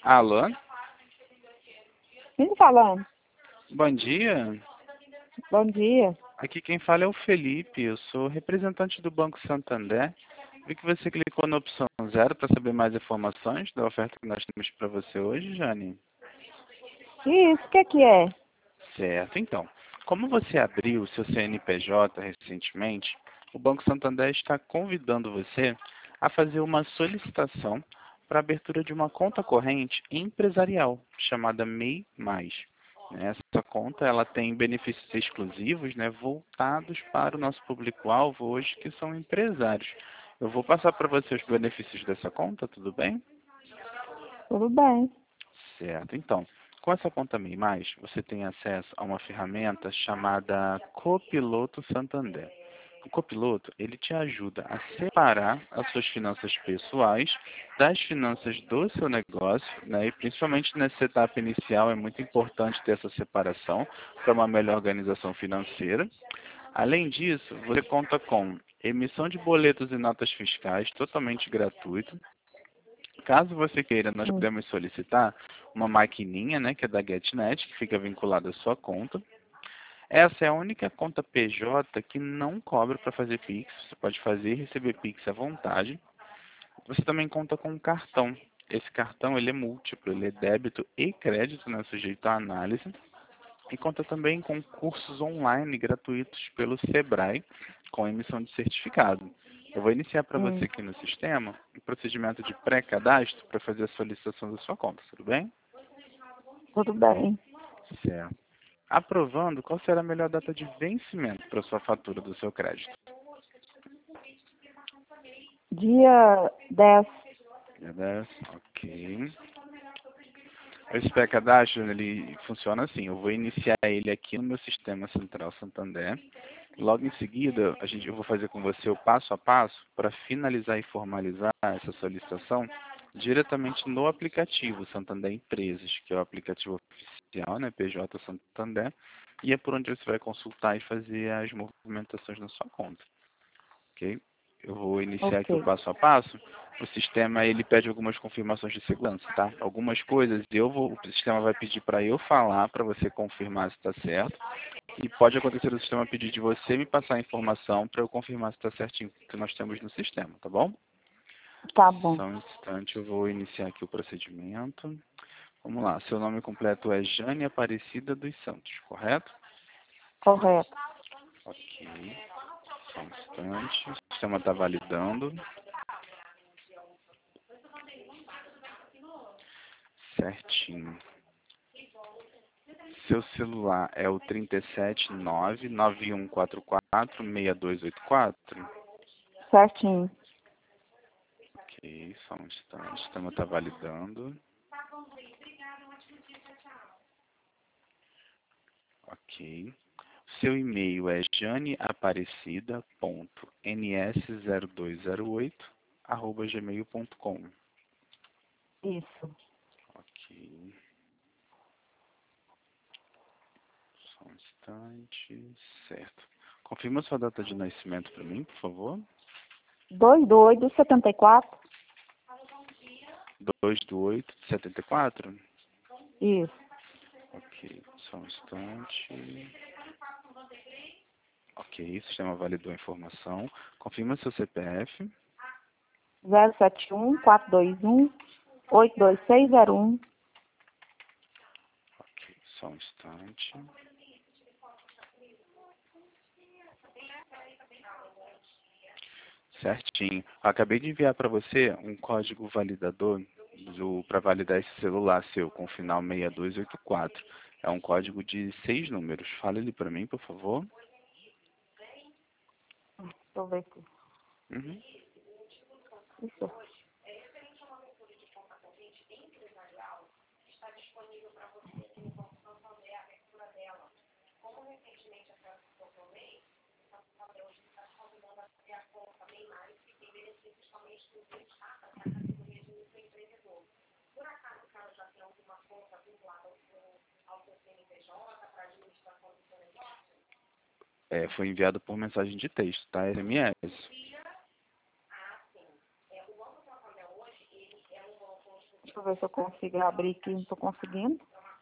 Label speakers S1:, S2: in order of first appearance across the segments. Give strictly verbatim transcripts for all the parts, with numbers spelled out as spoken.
S1: Alô?
S2: Quem tá falando?
S1: Bom dia.
S2: Bom dia.
S1: Aqui quem fala é o Felipe. Eu sou representante do Banco Santander. Vi que você clicou na opção zero para saber mais informações da oferta que nós temos para você hoje, Jane.
S2: Isso, o que que é?
S1: Certo. Então, como você abriu o seu C N P J recentemente, o Banco Santander está convidando você a fazer uma solicitação para a abertura de uma conta corrente empresarial, chamada M E I Mais. Essa conta ela tem benefícios exclusivos, né, voltados para o nosso público-alvo hoje, que são empresários. Eu vou passar para você os benefícios dessa conta, tudo bem?
S2: Tudo bem.
S1: Certo. Então, com essa conta M E I Mais, você tem acesso a uma ferramenta chamada Copiloto Santander. O copiloto, ele te ajuda a separar as suas finanças pessoais das finanças do seu negócio, né? E principalmente nessa etapa inicial é muito importante ter essa separação para uma melhor organização financeira. Além disso, você conta com emissão de boletos e notas fiscais totalmente gratuito. Caso você queira, nós
S2: Hum.
S1: podemos solicitar uma maquininha, né, que é da GetNet, que fica vinculada à sua conta. Essa é a única conta P J que não cobra para fazer Pix. Você pode fazer e receber Pix à vontade. Você também conta com um cartão. Esse cartão ele é múltiplo, ele é débito e crédito, né, sujeito à análise. E conta também com cursos online gratuitos pelo Sebrae, com emissão de certificado. Eu vou iniciar para você
S2: Hum.
S1: aqui no sistema um procedimento de pré-cadastro para fazer a solicitação da sua conta, tudo bem?
S2: Tudo bem.
S1: Certo. Aprovando, qual será a melhor data de vencimento para a sua fatura do seu crédito?
S2: Dia dez.
S1: Dia dez, ok. Esse pré-cadastro, ele funciona assim, eu vou iniciar ele aqui no meu sistema central Santander. Logo em seguida, a gente, eu vou fazer com você o passo a passo para finalizar e formalizar essa solicitação diretamente no aplicativo Santander Empresas, que é o aplicativo oficial, né, P J Santander, e é por onde você vai consultar e fazer as movimentações na sua conta, ok? Eu vou iniciar aqui o
S2: Ok.
S1: passo a passo. O sistema ele pede algumas confirmações de segurança, tá? Algumas coisas eu vou, o sistema vai pedir para eu falar para você confirmar se está certo. E pode acontecer o sistema pedir de você me passar a informação para eu confirmar se está certinho o que nós temos no sistema, tá bom?
S2: Tá bom.
S1: Só um instante, eu vou iniciar aqui o procedimento. Vamos lá, seu nome completo é Jane Aparecida dos Santos, correto?
S2: Correto.
S1: Ok, só um instante, o sistema está validando. Certinho. Seu celular é o trinta e sete nove nove um quatro quatro seis dois oito quatro?
S2: Certinho.
S1: Ok, só um instante, o sistema está validando. Ok. Seu e-mail é janeaparecida ponto n s zero dois zero oito arroba gmail ponto com.
S2: Isso.
S1: Ok. Só um instante. Certo. Confirma sua data de nascimento para mim, por favor.
S2: dois do oito de setenta e quatro.
S1: dois de oito de setenta e quatro?
S2: Isso.
S1: Ok. Só um instante. Ok. O sistema validou a informação. Confirma seu C P F.
S2: zero sete um quatro dois um oito dois seis zero um.
S1: Ok. Só um instante. Certinho. Acabei de enviar para você um código validador para validar esse celular seu com o final seis dois oito quatro. É um código de seis números. Fala ele para mim, por favor.
S2: Deixa eu ver aqui.
S1: Uhum.
S2: Isso.
S1: É, foi enviado por mensagem de texto, tá? S M S.
S2: Deixa eu ver se eu consigo abrir aqui, não estou conseguindo.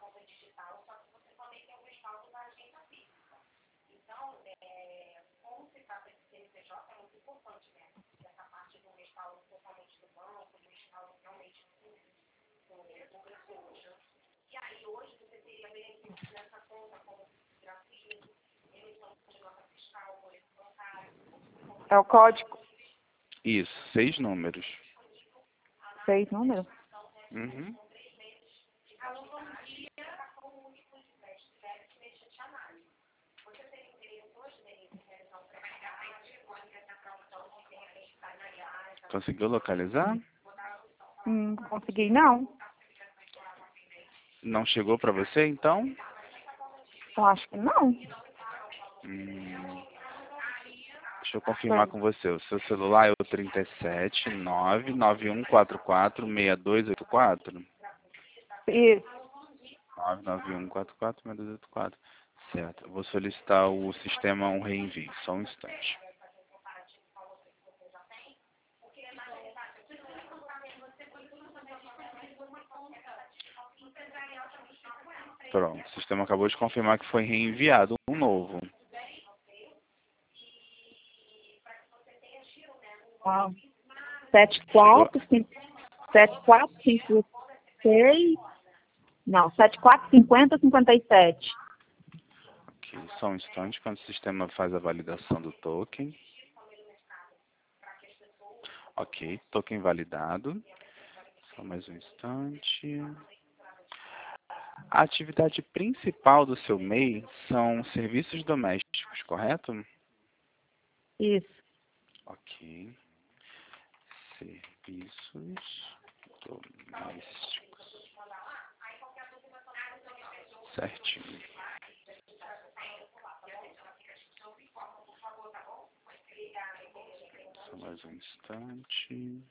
S2: É o código?
S1: Isso, seis números.
S2: Seis números?
S1: Uhum. Conseguiu localizar?
S2: Hum, não consegui não.
S1: Não chegou para você, então?
S2: Eu acho que não.
S1: Hum, deixa eu confirmar com você. O seu celular é o trinta e sete, nove nove um quatro quatro, seis dois oito quatro?
S2: Isso.
S1: nove nove um quatro quatro, seis dois oito quatro. Certo. Eu vou solicitar o sistema um reenvio. Só um instante. Pronto. O sistema acabou de confirmar que foi reenviado um novo.
S2: Ah. Sete, quatro, cinco, sete, quatro, cinco, seis. Não, sete, quatro, cinquenta, cinquenta e sete.
S1: Ok, só um instante, quando o sistema faz a validação do token. Ok, token validado. Só mais um instante. A atividade principal do seu M E I são serviços domésticos, correto?
S2: Isso.
S1: Ok. Serviços domésticos. Certinho. Só mais um instante.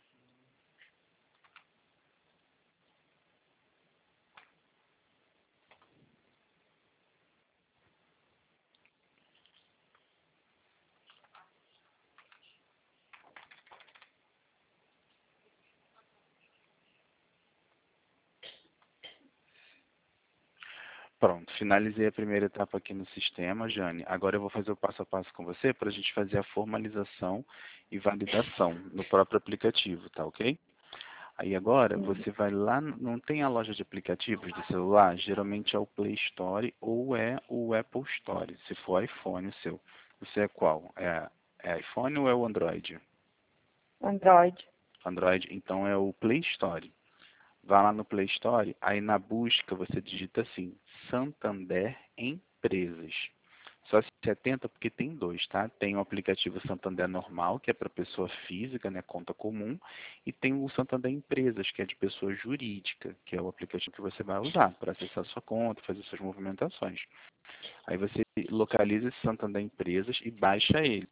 S1: Pronto, finalizei a primeira etapa aqui no sistema, Jane. Agora eu vou fazer o passo a passo com você para a gente fazer a formalização e validação no próprio aplicativo, tá ok? Aí agora
S2: Hum.
S1: você vai lá, não tem a loja de aplicativos de celular? Geralmente é o Play Store ou é o Apple Store, se for iPhone o seu. Você é qual? É, é iPhone ou é o Android?
S2: Android.
S1: Android, então é o Play Store. Vá lá no Play Store, aí na busca você digita assim, Santander Empresas. Só se atenta porque tem dois, tá? Tem o aplicativo Santander normal, que é para pessoa física, né, conta comum, e tem o Santander Empresas, que é de pessoa jurídica, que é o aplicativo que você vai usar para acessar sua conta, fazer suas movimentações. Aí você localiza esse Santander Empresas e baixa ele.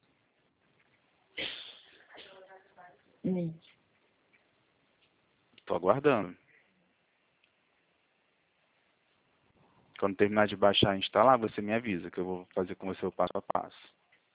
S2: Hum.
S1: Estou aguardando. Quando terminar de baixar e instalar, você me avisa, que eu vou fazer com você o passo a passo.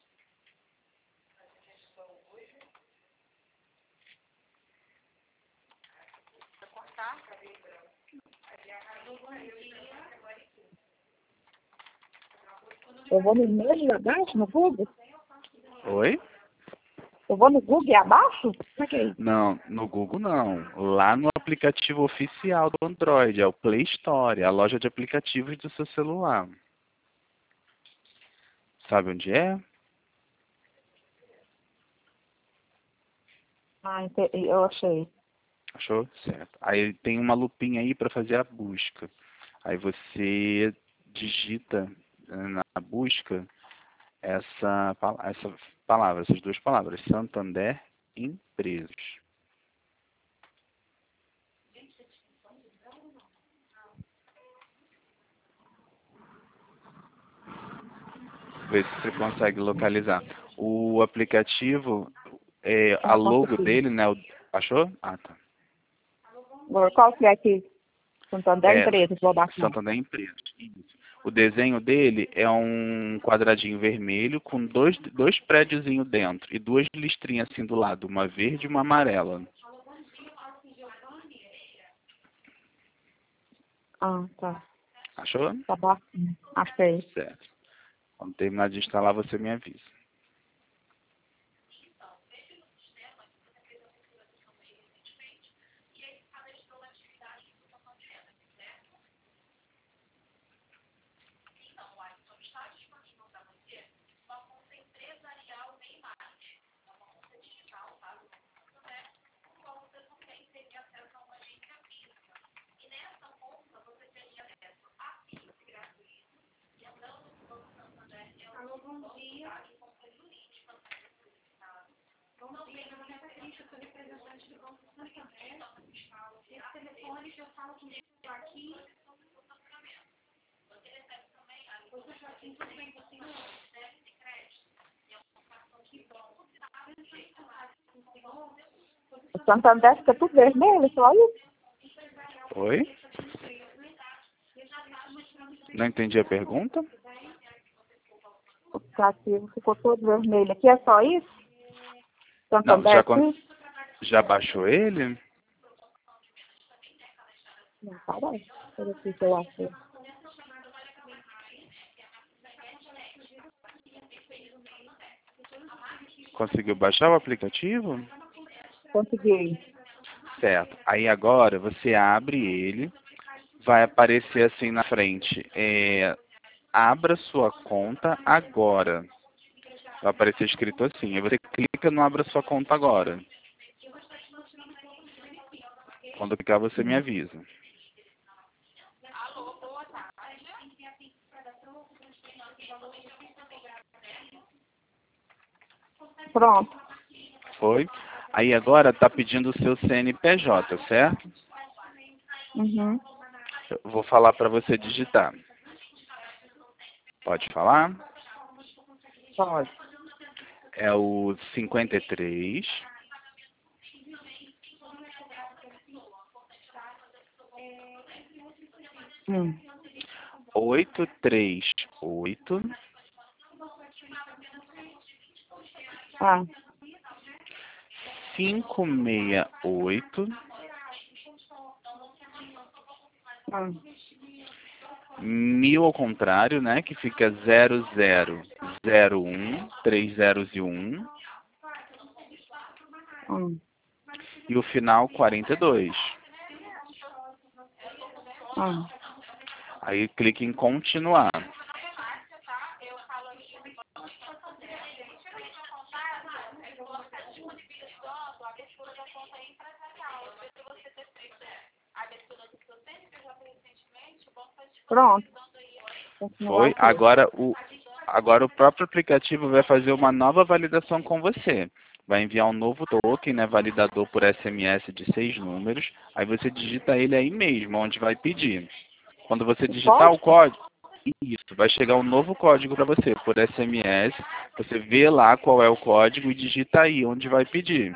S2: Eu vou no e-mail e abaixo, no Google?
S1: Oi?
S2: Eu vou no Google e abaixo? Como é que é isso?
S1: Não, no Google não. Lá no aplicativo oficial do Android, é o Play Store, a loja de aplicativos do seu celular. Sabe onde é?
S2: Ah, ente- eu achei.
S1: Achou? Certo. Aí tem uma lupinha aí para fazer a busca. Aí você digita eh, na busca essa, pa- essa palavra, essas duas palavras, Santander Empresas. Ver se você consegue localizar. O aplicativo, é, a
S2: Ah,
S1: logo
S2: consegui.
S1: dele, né? o- Achou? Ah, tá.
S2: Agora, qual que é aqui? Santander
S1: É,
S2: Empresas, vou baixar.
S1: Santander Empresas. Isso. O desenho dele é um quadradinho vermelho com dois, dois prédiozinhos dentro e duas listrinhas assim do lado, uma verde e uma amarela.
S2: Ah, tá.
S1: Achou?
S2: Tá bom. Achei.
S1: Certo. Quando terminar de instalar, você me avisa.
S2: O Santander fica tudo vermelho, só isso?
S1: Oi? Não entendi a pergunta?
S2: O aplicativo ficou todo vermelho. Aqui é só isso?
S1: Não,
S2: Santander
S1: já, con-
S2: aqui?
S1: já baixou ele?
S2: Não, parece. Deixa eu ver aqui que eu achei.
S1: Conseguiu baixar o aplicativo?
S2: Consegui.
S1: Certo. Aí agora você abre ele, vai aparecer assim na frente. É, abra sua conta agora. Vai aparecer escrito assim. Aí você clica no abra sua conta agora. Quando clicar você me
S2: Hum.
S1: avisa.
S2: Pronto.
S1: Foi? Aí agora está pedindo o seu C N P J, certo?
S2: Uhum.
S1: Eu vou falar para você digitar. Pode falar?
S2: Pode.
S1: É o cinquenta e três,
S2: Hum.
S1: oito três oito,
S2: Ah.
S1: cinco seis oito,
S2: Ah.
S1: mil ao contrário, né? Que fica zero zero zero um, três zeros e um,
S2: Hum.
S1: e o final quarenta e dois.
S2: Ah.
S1: Aí clique em continuar.
S2: Pronto. Continuar
S1: Foi?
S2: o quê?
S1: Agora o, agora o próprio aplicativo vai fazer uma nova validação com você. Vai enviar um novo token, né, validador por S M S de seis números. Aí você digita ele aí mesmo, onde vai pedir. Quando você
S2: O
S1: digitar o
S2: código?
S1: código, isso, vai chegar um novo código para você por S M S. Você vê lá qual é o código e digita aí onde vai pedir.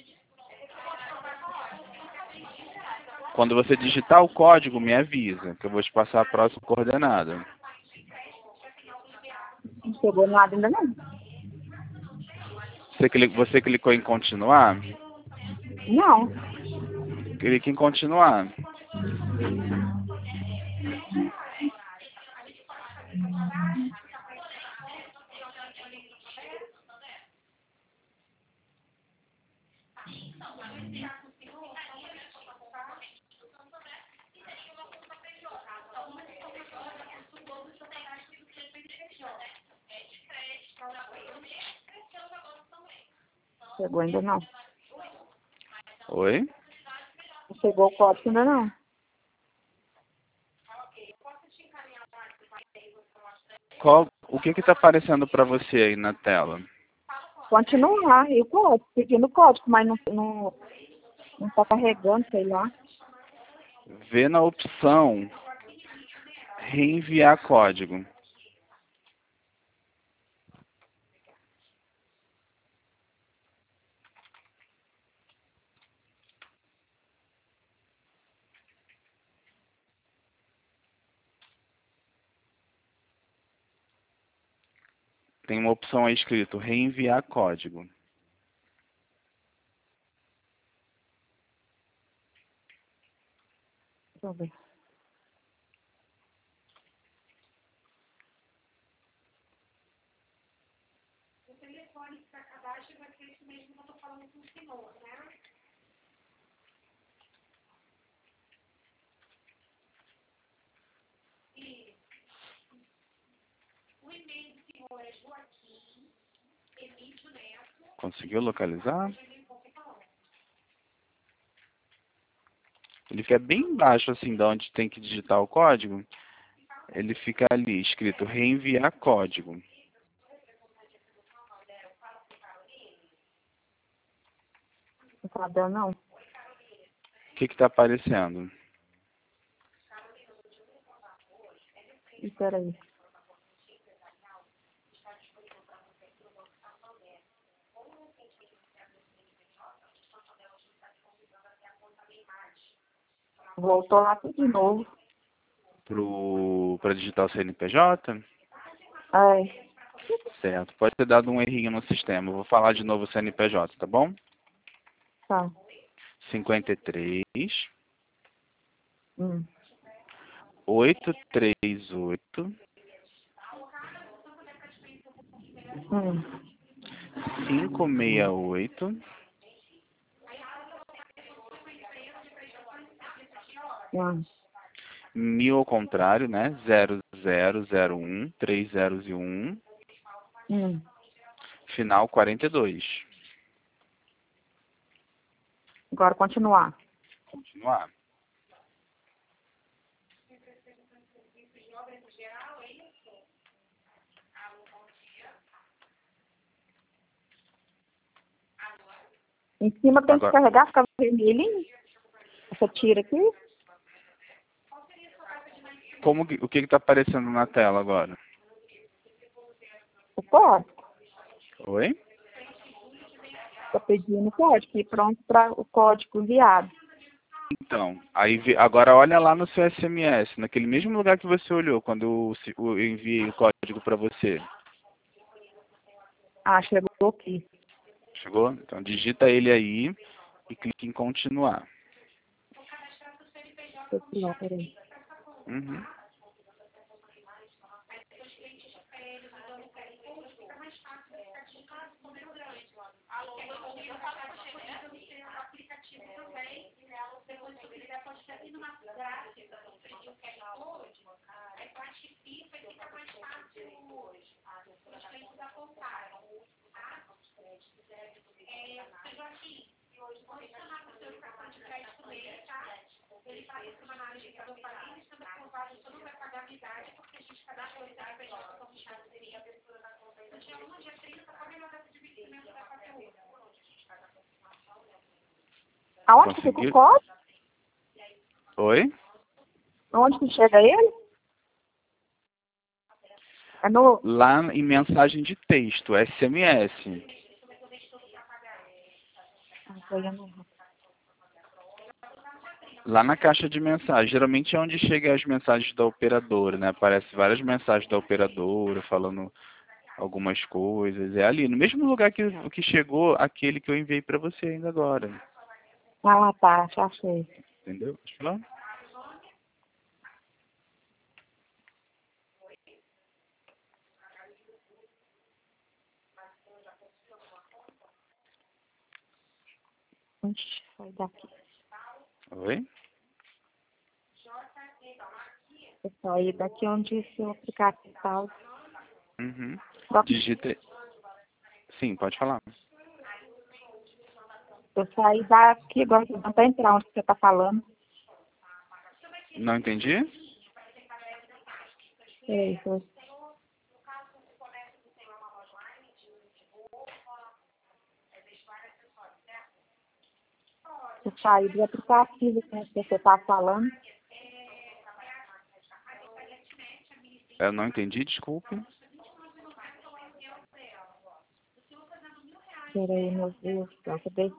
S1: Quando você digitar o código, me avisa, que eu vou te passar a próxima coordenada.
S2: Não chegou nada ainda não?
S1: Você, cli- você clicou em continuar?
S2: Não.
S1: Clique em continuar.
S2: Chegou ainda não.
S1: Oi?
S2: Não chegou o código ainda não.
S1: Qual, o que está aparecendo para você aí na tela?
S2: Continuar. E o código? Pedindo o código, mas não, não, não tá carregando, sei lá.
S1: Vê na opção reenviar código. Tem uma opção aí escrito reenviar código.
S2: Deixa eu ver.
S1: Conseguiu localizar? Ele fica bem embaixo, assim, de onde tem que digitar o código. Ele fica ali, escrito reenviar código.
S2: Não tá dando, não.
S1: O que que tá aparecendo?
S2: Espera aí. Voltou lá tudo de novo.
S1: Pro, pra digitar o C N P J?
S2: Ai,
S1: Certo. Pode ter dado um errinho no sistema. Eu vou falar de novo o C N P J, tá bom?
S2: tá.
S1: cinquenta e três,
S2: Hum.
S1: oitocentos e trinta e oito,
S2: Hum.
S1: quinhentos e sessenta e oito,
S2: Hum.
S1: mil ao contrário, né? zero zero zero um, três zeros e um,
S2: Hum.
S1: final quarenta e dois.
S2: Agora continuar.
S1: Continuar.
S2: Em cima tem que
S1: Agora,
S2: carregar, fica vermelhinho. Essa tira aqui.
S1: como que, o que está aparecendo na tela agora?
S2: O código.
S1: Oi?
S2: Está pedindo o código. E pronto para o código enviado.
S1: Então, aí vi- agora olha lá no seu S M S, naquele mesmo lugar que você olhou quando eu, se- eu enviei o código para você.
S2: Ah, chegou aqui.
S1: Chegou? Então digita ele aí e clique em continuar.
S2: Deixa eu tirar, peraí.
S1: Uhum.
S2: Aonde que fica o
S1: Conseguiu?
S2: código?
S1: Oi?
S2: Aonde que chega ele? É no...
S1: Lá em mensagem de texto, S M S.
S2: Ah, foi eu não-
S1: Lá na caixa de mensagem, geralmente é onde chegam as mensagens da operadora, né? Aparece várias mensagens da operadora falando algumas coisas. É ali, no mesmo lugar que, que chegou aquele que eu enviei para você ainda agora.
S2: Ah, tá. Já achei.
S1: Entendeu? Deixa eu falar.
S2: Ixi, sai daqui.
S1: Oi?
S2: Eu saí daqui onde esse aplicativo tal.
S1: Uhum.
S2: Agora,
S1: Digita. Sim, pode falar.
S2: eu saí daqui, agora não tá entrar onde você tá falando.
S1: Não entendi?
S2: É isso. Eu saí do aplicativo que você tá falando.
S1: Eu não entendi, desculpe.
S2: Peraí, meu Deus do céu, cadê?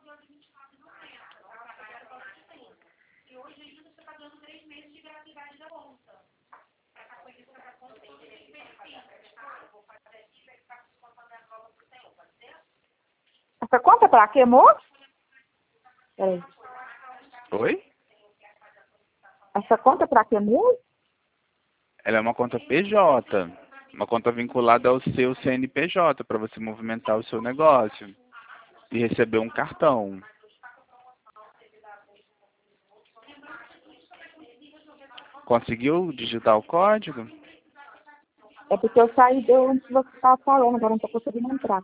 S2: Essa conta pra quê, moço? Peraí.
S1: Oi?
S2: Essa conta pra quê, moço?
S1: Ela é uma conta P J. Uma conta vinculada ao seu C N P J para você movimentar o seu negócio e receber um cartão. Conseguiu digitar o código?
S2: É porque eu saí de onde você estava falando, agora não estou conseguindo entrar.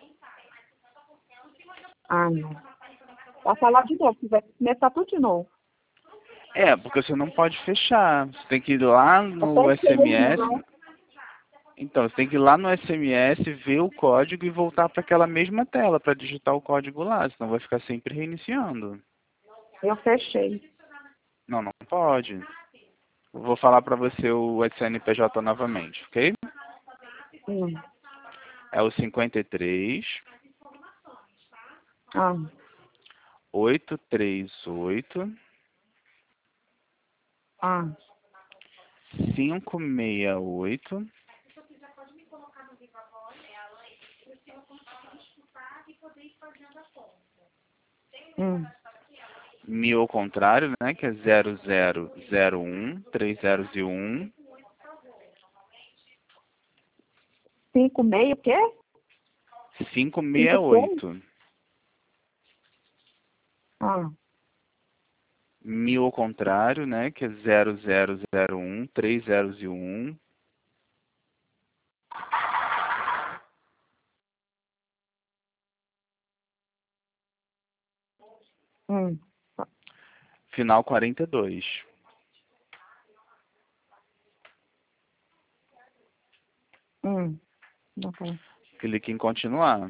S2: Ah, não. Vai falar de novo, vai começar tudo de novo.
S1: É, porque você não pode fechar. Você tem que ir lá no S M S. Então, você tem que ir lá no S M S, ver o código e voltar para aquela mesma tela para digitar o código lá, senão vai ficar sempre reiniciando.
S2: Eu fechei.
S1: Não, não pode. Eu vou falar para você o C N P J novamente, ok?
S2: Hum.
S1: É o cinquenta e três,
S2: Ah.
S1: oitocentos e trinta e oito,
S2: Ah.
S1: quinhentos e sessenta e oito,
S2: Hum.
S1: mil ao contrário, né, que é zero zero zero um, três zeros e um,
S2: Cinco meio, o quê?
S1: quinhentos e sessenta e
S2: Cinco seis?
S1: oito.
S2: Ah.
S1: Mil ao contrário, né, que é zero zero zero um, três zeros e um,
S2: Hum.
S1: final quarenta e dois.
S2: Hum. Ok.
S1: Clique em continuar.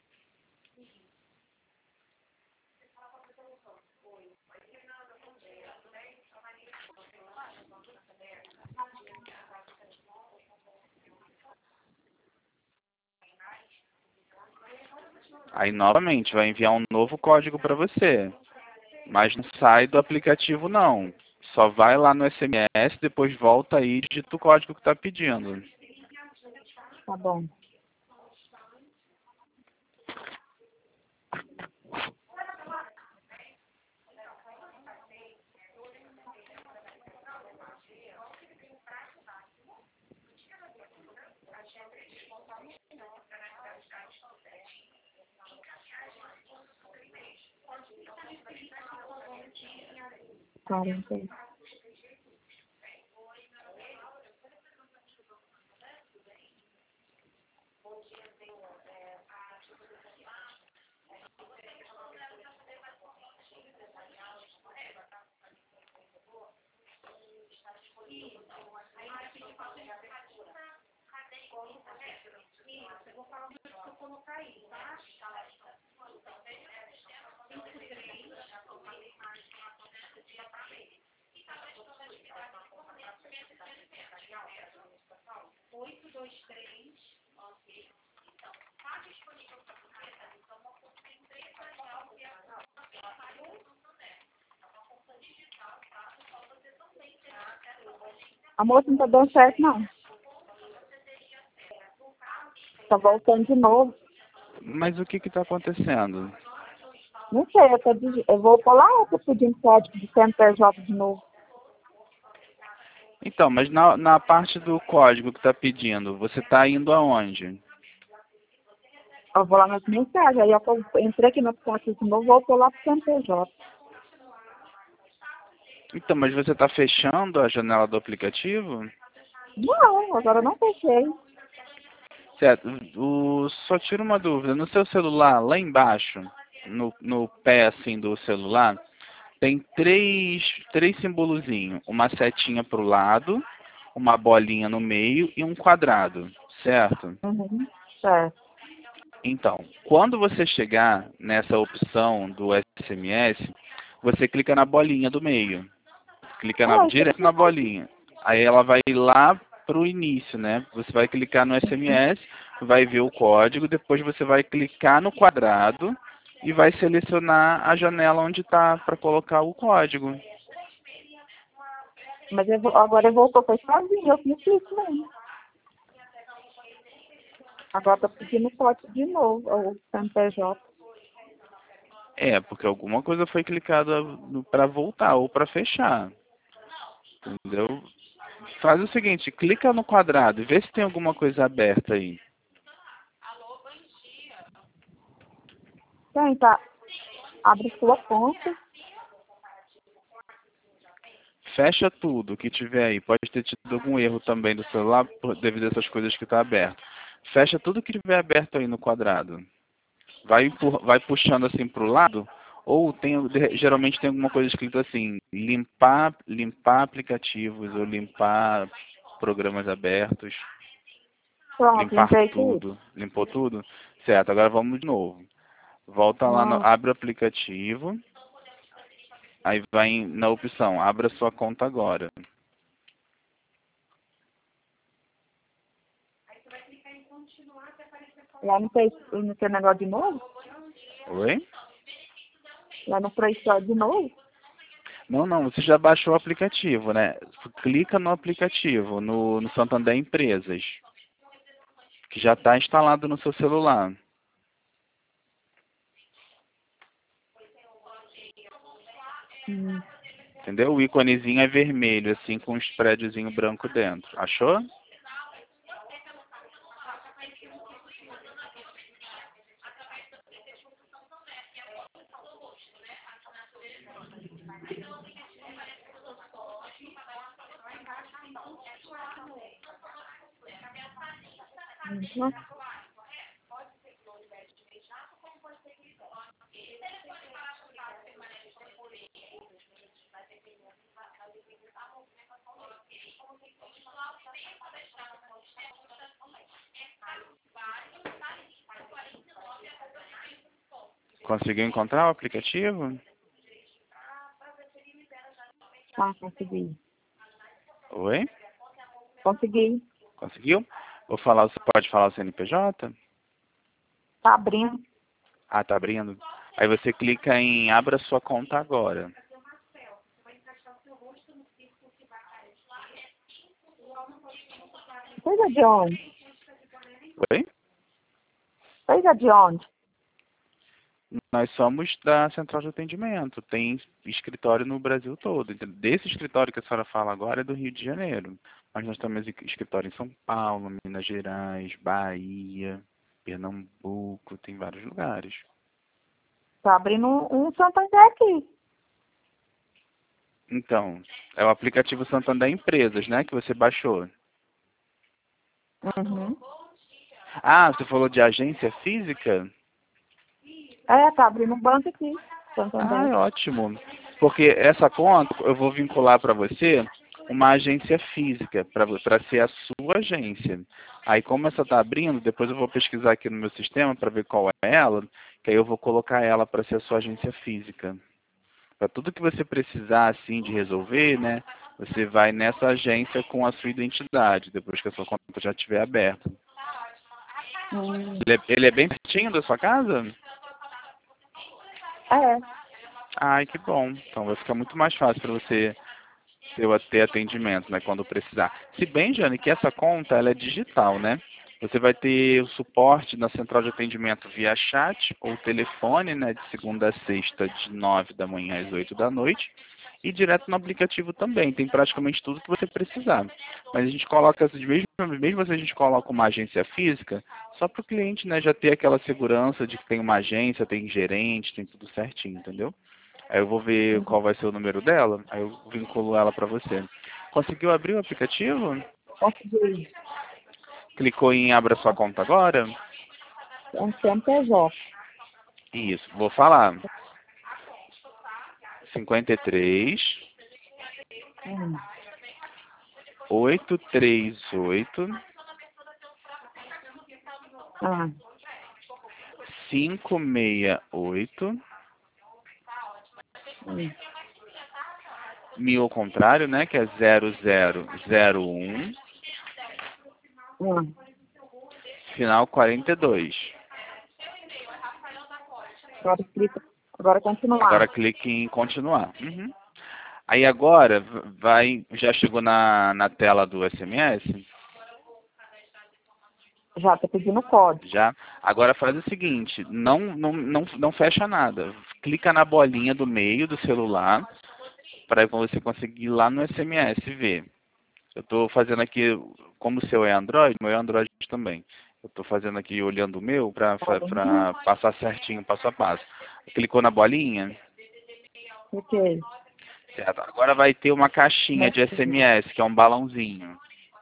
S1: Aí novamente vai enviar um novo código para você. Mas não sai do aplicativo não. Só vai lá no S M S, depois volta aí e digita o código que está pedindo.
S2: Tá bom. Quarenta. A moça não tá dando certo, não. Tá voltando de novo.
S1: Mas o que está acontecendo?
S2: Não sei, eu, tô, digi- eu vou por lá ou tô pedindo código de C N P J de novo?
S1: Então, mas na, na parte do código que está pedindo, você está indo aonde?
S2: Eu vou lá nas mensagens, aí eu tô- entrei aqui no aplicativo de novo, voltou lá pro C N P J.
S1: Então, mas você está fechando a janela do aplicativo?
S2: Não, agora eu não fechei.
S1: Certo. O, só tira uma dúvida. No seu celular, lá embaixo, no, no pé assim do celular, tem três, três simbolozinhos. Uma setinha para o lado, uma bolinha no meio e um quadrado, certo?
S2: Uhum. Certo.
S1: Então, quando você chegar nessa opção do S M S, você clica na bolinha do meio. Clica na,
S2: Ah, isso
S1: direto
S2: aqui
S1: na bolinha. Aí ela vai lá para o início, né? Você vai clicar no S M S, vai ver o código, depois você vai clicar no quadrado e vai selecionar a janela onde está para colocar o código.
S2: Mas eu vou, agora eu voltou, foi sozinho, eu fiz isso mesmo. Agora tô pedindo código de novo, o C N P J.
S1: É, porque alguma coisa foi clicada para voltar ou para fechar. Entendeu? Faz o seguinte, clica no quadrado e vê se tem alguma coisa aberta aí.
S2: Tem, tá. Abre sua conta.
S1: Fecha tudo que tiver aí. Pode ter tido algum erro também do celular por- devido a essas coisas que está aberto. Fecha tudo que tiver aberto aí no quadrado. Vai, empur- vai puxando assim para o lado, ou tem, de- geralmente tem alguma coisa escrita assim, limpar, limpar aplicativos ou limpar programas abertos,
S2: Pronto,
S1: limpar
S2: limpei tudo.
S1: tudo. Limpou tudo? Certo, agora vamos de novo. Volta lá, no,
S2: Não,
S1: abre o aplicativo, aí vai em- na opção, abra sua conta agora.
S2: lá no Play, no seu negócio de novo?
S1: Oi?
S2: Lá no Play Store de novo?
S1: Não, não, você já baixou o aplicativo, né? Clica no aplicativo, no, no Santander Empresas, que já está instalado no seu celular.
S2: Hum.
S1: Entendeu? O íconezinho é vermelho, assim, com os prédiozinho branco dentro. Achou?
S2: Uhum.
S1: Conseguiu encontrar o aplicativo?
S2: Ah, consegui.
S1: Oi?
S2: Consegui.
S1: Conseguiu? Vou falar, você pode falar o C N P J?
S2: Tá abrindo.
S1: Ah, tá abrindo. Aí você clica em abra sua conta agora.
S2: Coisa de onde?
S1: Oi?
S2: Coisa de onde?
S1: Nós somos da central de atendimento. Tem escritório no Brasil todo. entendeu? Desse escritório que a senhora fala agora é do Rio de Janeiro. Mas nós temos escritório em São Paulo, Minas Gerais, Bahia, Pernambuco, tem vários lugares.
S2: Tá abrindo um, um Santander aqui.
S1: Então, é o aplicativo Santander Empresas, né, que você baixou.
S2: Uhum.
S1: Ah, você falou de agência física?
S2: É, tá abrindo um banco aqui.
S1: Ah,
S2: Santander.
S1: é ótimo. Porque essa conta eu vou vincular para você uma agência física, para ser a sua agência. Aí como essa está abrindo, depois eu vou pesquisar aqui no meu sistema para ver qual é ela, que aí eu vou colocar ela para ser a sua agência física. Para tudo que você precisar assim de resolver, né? Você vai nessa agência com a sua identidade, depois que a sua conta já estiver aberta.
S2: Hum.
S1: Ele é, ele é bem pertinho da sua casa?
S2: É.
S1: Ai, que bom. Então vai ficar muito mais fácil para você ter, ter atendimento, né, quando precisar. Se bem, Jane, que essa conta ela é digital, né? Você vai ter o suporte na central de atendimento via chat ou telefone, né, de segunda a sexta, de nove da manhã às oito da noite. E direto no aplicativo também, tem praticamente tudo que você precisar. Mas a gente coloca, mesmo, mesmo se a gente coloca uma agência física, só para o cliente, né, já ter aquela segurança de que tem uma agência, tem gerente, tem tudo certinho, entendeu? Aí eu vou ver qual vai ser o número dela, aí eu vinculo ela para você. Conseguiu abrir o aplicativo?
S2: Consegui.
S1: Clicou em abra sua conta agora?
S2: É um C N P J.
S1: Isso, vou falar. cinquenta e três,
S2: Hum.
S1: oitocentos e trinta e oito,
S2: Ah.
S1: cinco seis oito,
S2: Hum.
S1: mil ao contrário, né, que é zero zero zero um,
S2: Hum.
S1: final quarenta e dois.
S2: Agora explica. Agora continuar.
S1: Agora clique em continuar. Uhum. Aí agora vai, já chegou na, na tela do S M S?
S2: Já tá pedindo o código.
S1: Já. Agora faz o seguinte, não, não, não, não fecha nada. Clica na bolinha do meio do celular para você conseguir ir lá no S M S ver. Eu estou fazendo aqui, como o seu é Android, o meu é Android também. Eu estou fazendo aqui, olhando o meu, para passar certinho, passo a passo. Clicou na bolinha?
S2: Ok.
S1: Certo. Agora vai ter uma caixinha de S M S, que é um balãozinho.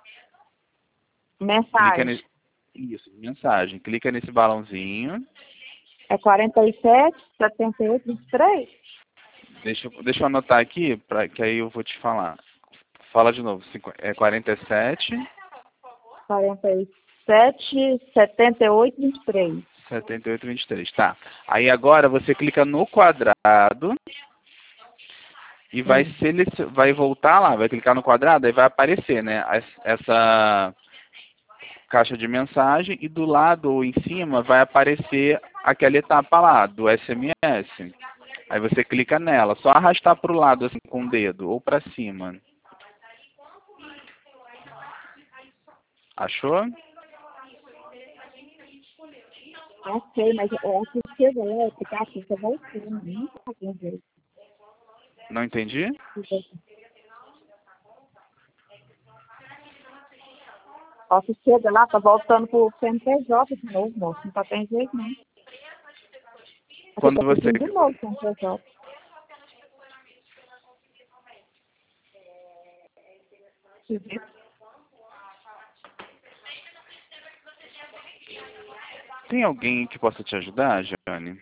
S1: Clica
S2: Mensagem.
S1: nesse... Isso, mensagem. Clica nesse balãozinho.
S2: É quarenta e sete, setenta e oito, vinte e três?
S1: Deixa, eu- deixa eu anotar aqui, pra, que aí eu vou te falar. Fala de novo. Cinqu- É quarenta e sete...
S2: quarenta e sete, setenta e oito, vinte e três.
S1: setenta e oito, vinte e três. Tá. Aí agora você clica no quadrado e vai,
S2: Hum.
S1: selec... vai voltar lá, vai clicar no quadrado, aí vai aparecer, né? es- Essa caixa de mensagem e do lado ou em cima vai aparecer aquela etapa lá do S M S. Aí você clica nela, só arrastar para o lado assim com o dedo ou para cima. Achou?
S2: Ok, mas o que chega lá, o aplicativo tá voltando. Não tá com jeito.
S1: Não entendi?
S2: Ó, que chega lá, tá voltando pro C N P J de novo, moço. Não tá tem jeito, não.
S1: Quando
S2: Tá
S1: você
S2: pedindo de novo o C N P J.
S1: tem alguém que possa te ajudar, Jane?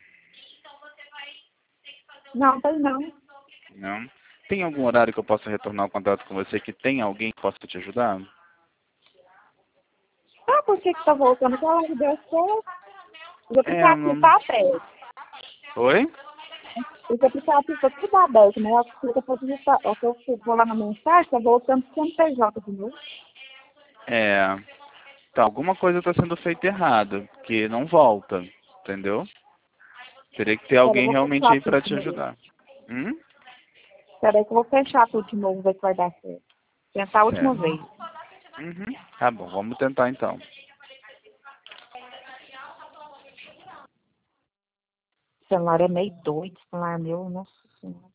S2: Não, tem não.
S1: Não? Tem algum horário que eu possa retornar o contato com você que tem alguém que possa te ajudar?
S2: Ah, por que que tá voltando? Pelo amor de Deus, certo? Os
S1: É,
S2: aplicativos
S1: não...
S2: tá aberto.
S1: Oi?
S2: Os aplicativos tá tudo aberto, né? Fica pra digitar. Ó, se eu vou lá na mensagem, tá voltando pro C N P J de novo.
S1: É... Tá, alguma coisa está sendo feita errada, porque não volta, entendeu? Teria que ter
S2: Pera, eu
S1: alguém
S2: vou
S1: realmente
S2: fechar
S1: aí
S2: tudo
S1: para
S2: de
S1: te
S2: novo.
S1: ajudar. Hum?
S2: Pera aí que eu vou fechar tudo de novo, ver se vai dar certo. Tentar a última
S1: Certo.
S2: vez.
S1: Uhum. Tá bom, vamos tentar então.
S2: O celular é meio doido, o celular meu, nossa senhora.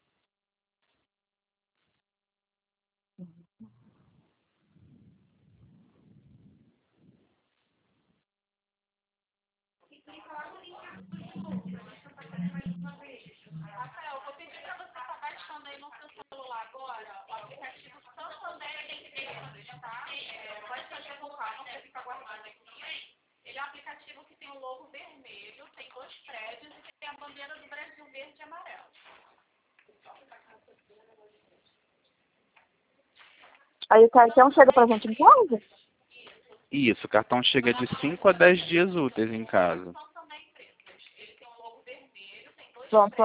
S2: Aí o cartão chega pra gente em casa?
S1: Isso, o cartão chega de cinco a dez dias úteis em casa.
S2: Pronto.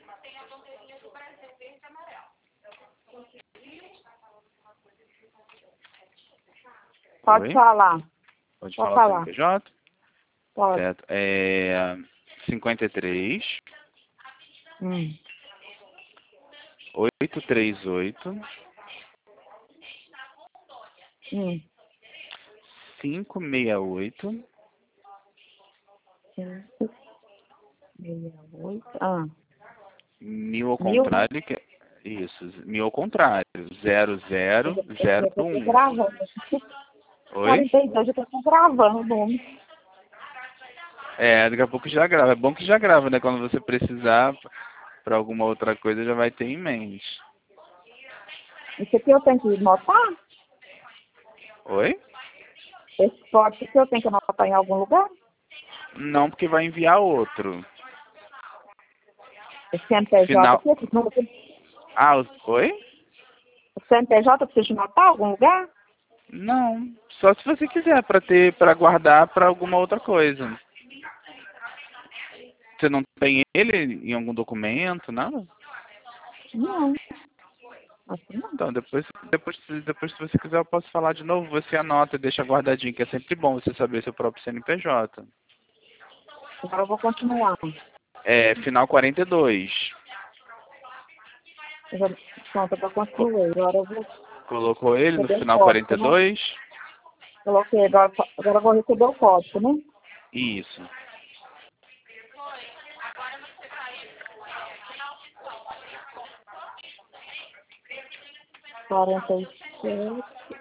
S2: Pode
S1: Oi?
S2: falar.
S1: Pode
S2: Pode
S1: falar o
S2: falar.
S1: C N P J?
S2: Pode.
S1: Certo. É cinquenta e três,
S2: Hum.
S1: oitocentos e trinta e oito,
S2: Hum.
S1: quinhentos e sessenta e oito,
S2: Cinco, meia, oito. Ah.
S1: mil ao
S2: Mil?
S1: contrário, que... isso, mil ao contrário, zero
S2: Eu
S1: zero
S2: já
S1: zero
S2: eu já tô
S1: um.
S2: gravando.
S1: Oi?
S2: quarenta e dois, eu já tô gravando o nome.
S1: É, daqui a pouco já grava. É bom que já grava, né? Quando você precisar para alguma outra coisa, já vai ter em mente.
S2: Isso aqui eu tenho que anotar?
S1: Oi?
S2: Esse código aqui eu tenho que anotar em algum lugar?
S1: Não, porque vai enviar outro.
S2: Esse C N P J
S1: Final.
S2: aqui, esse número aqui.
S1: Ah, o- oi?
S2: O C N P J eu preciso anotar em algum lugar?
S1: Não. Só se você quiser, para ter, para guardar para alguma outra coisa. Você não tem ele em algum documento, nada?
S2: Não. Acho que não.
S1: Então, depois, depois, depois, se você quiser, eu posso falar de novo. Você anota e deixa guardadinho, que é sempre bom você saber seu próprio C N P J.
S2: Agora eu vou continuar.
S1: É, final quarenta e dois.
S2: Eu já, pronto, eu já continuei. Agora eu vou
S1: Colocou ele no
S2: receber o
S1: final quarenta
S2: código,
S1: e
S2: né?
S1: dois?
S2: Coloquei, agora, agora eu vou receber o código, né?
S1: Isso.
S2: quarenta e sete.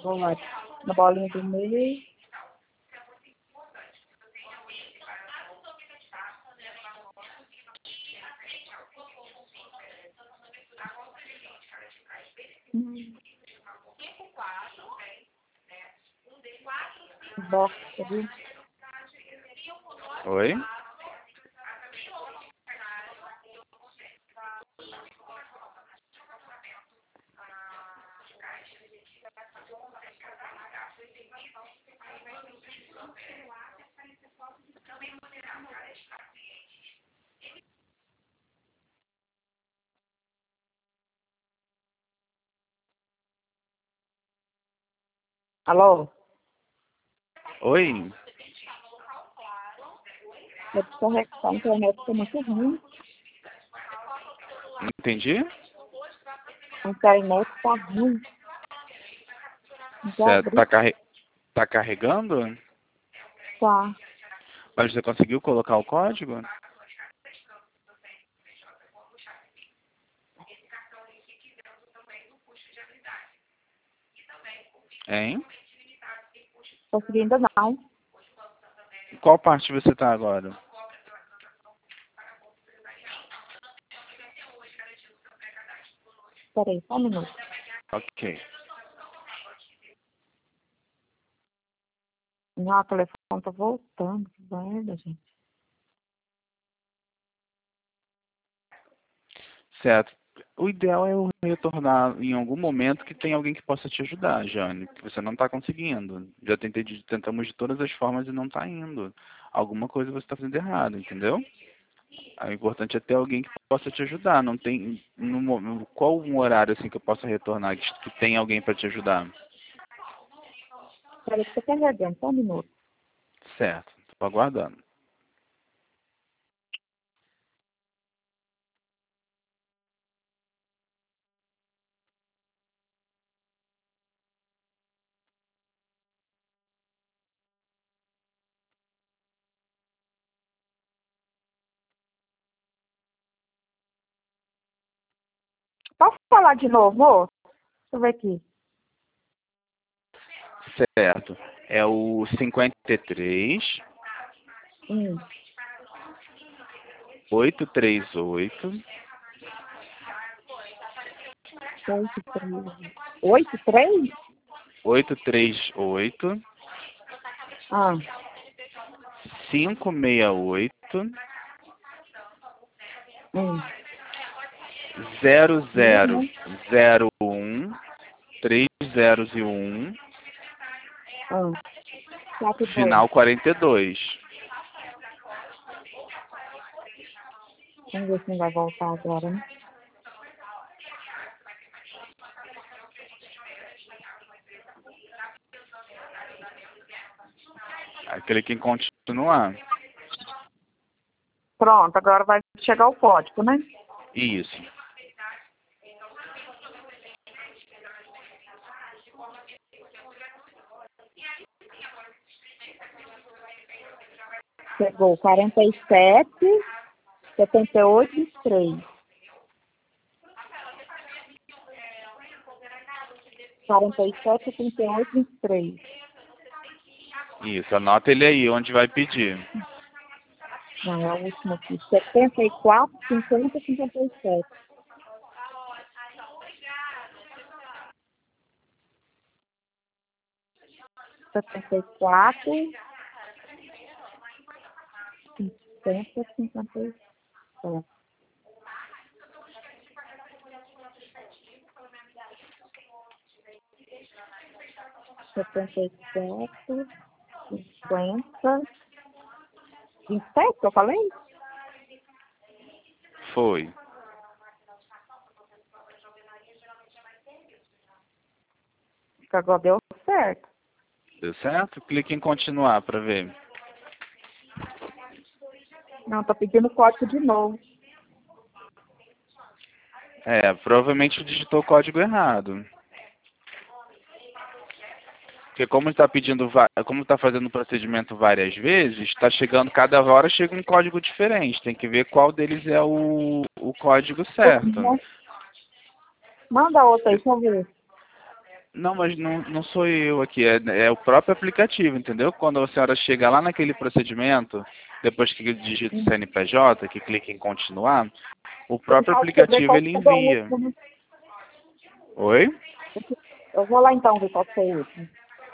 S2: Vou lá na bolinha do meio. Hum. Box ali.
S1: Oi?
S2: Alô?
S1: Oi?
S2: Eu preciso recuperar a internet, que é muito ruim.
S1: Não entendi?
S2: A internet tá ruim. Já
S1: Certo.
S2: abri.
S1: Tá, carre... tá carregando?
S2: Tá.
S1: Mas você conseguiu colocar o código? Hein?
S2: Consegui ainda não.
S1: Qual parte você está agora?
S2: Espera aí, só um minuto.
S1: Ok.
S2: Não, o telefone tá voltando. Que merda, gente.
S1: Certo. O ideal é eu retornar em algum momento que tem alguém que possa te ajudar, Jane, que você não está conseguindo. Já tentei, de- tentamos de todas as formas e não está indo. Alguma coisa você está fazendo errado, entendeu? O importante é ter alguém que possa te ajudar. Não tem no, mo- qual um horário assim que eu possa retornar que, que tem alguém para te ajudar?
S2: Espera aí que tá carregando, só um minuto.
S1: Certo. Estou aguardando.
S2: Posso falar de novo, moço? Deixa eu ver aqui.
S1: Certo. É o cinquenta e três,
S2: Hum.
S1: oito três oito,
S2: Oito, três. Oito, três?
S1: oito três oito,
S2: Ah.
S1: cinco seis oito,
S2: Hum.
S1: zero zero
S2: Uhum.
S1: zero um, três zeros e um,
S2: Ah. Quatro, dois.
S1: final quarenta e dois.
S2: Vamos ver se não vai voltar agora, né?
S1: Aí clique em continuar.
S2: Pronto, agora vai chegar o código, né?
S1: Isso.
S2: Chegou quarenta e sete, setenta e oito, vinte e três. quarenta e sete, setenta e oito, vinte e três.
S1: Isso, anota ele aí, onde vai pedir.
S2: Não, é o último aqui. setenta e quatro, cinquenta, cinquenta e sete. setenta e quatro, cinquenta, cinquenta e sete. setenta e sete, cinquenta, vinte e sete, que eu falei?
S1: Foi.
S2: Que agora deu certo.
S1: Deu certo? Clique em continuar para ver.
S2: Não, tô pedindo o código de novo.
S1: É, provavelmente digitou o código errado. Porque como está pedindo, va- como está fazendo o procedimento várias vezes, está chegando, cada hora chega um código diferente. Tem que ver qual deles é o, o código certo.
S2: Manda outra aí, deixa eu ver.
S1: Não, mas não, não sou eu aqui, é, é o próprio aplicativo, entendeu? Quando a senhora chega lá naquele procedimento, depois que digita o C N P J, que clica em continuar, o próprio
S2: Então, você vê
S1: aplicativo
S2: qual
S1: ele
S2: que é o
S1: envia.
S2: último, né?
S1: Oi?
S2: Eu vou lá então ver qual que é o último.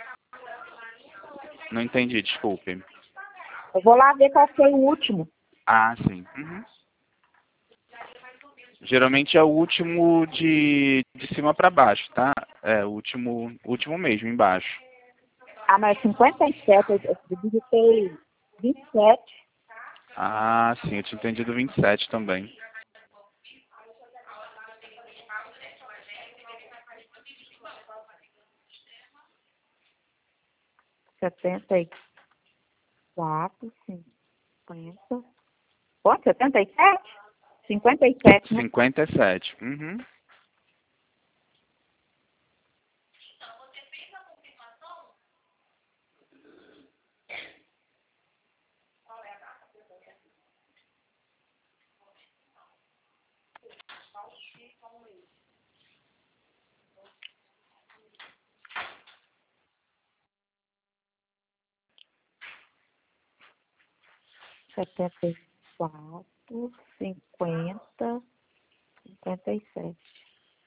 S1: Não entendi, desculpe.
S2: Eu vou lá ver qual que é o último.
S1: Ah, sim. Uhum. Geralmente é o último de, de cima para baixo, tá? É, o último, último mesmo, embaixo.
S2: Ah, mas é cinquenta e sete, eu eu digitei vinte e sete.
S1: Ah, sim, eu tinha entendido vinte e sete também.
S2: setenta e quatro, cinquenta. Quanto? setenta e sete? cinquenta e sete, né?
S1: cinquenta e sete. Uhum.
S2: setenta e quatro, cinquenta, cinquenta e sete.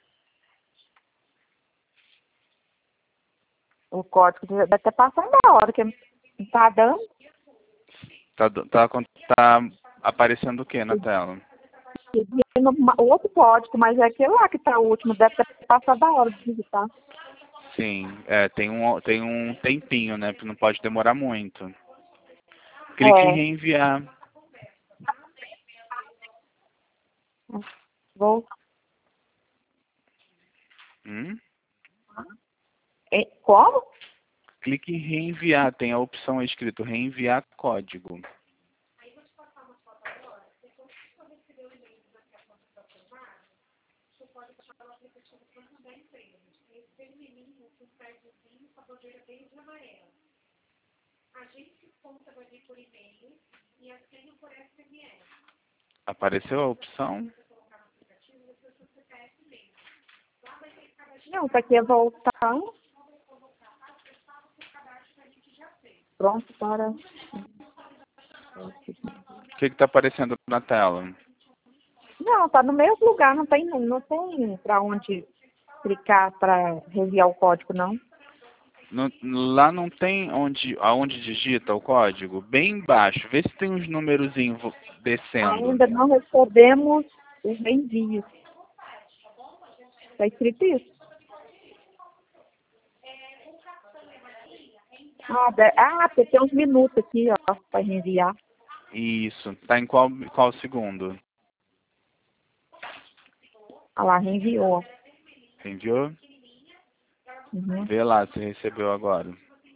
S2: O código deve estar passando a hora, que não tá dando.
S1: Tá, do- tá, acon- tá aparecendo o que na tela?
S2: O outro código, mas é aquele lá que tá o último, deve ter passado a hora de digitar.
S1: Sim, é, tem um, tem um tempinho, né? Não pode demorar muito. Clique em
S2: É,
S1: reenviar.
S2: vou.
S1: Hum?
S2: É, como?
S1: Clique em reenviar. Tem a opção escrito reenviar código. Apareceu a opção?
S2: Não, tá aqui é voltar. Pronto para.
S1: O que está aparecendo na tela?
S2: Não, tá no mesmo lugar, não tem, não tem para onde clicar para reenviar o código, não.
S1: No- lá não tem onde, aonde digita o código? Bem embaixo. Vê se tem uns númerozinhos vo- descendo.
S2: Ainda não recebemos os envios. Está escrito isso? Ah, de- ah, porque tem uns minutos aqui, ó, para reenviar.
S1: Isso. Tá em qual, qual segundo?
S2: Ah lá, reenviou.
S1: Enviou?
S2: Uhum.
S1: Vê lá se recebeu agora.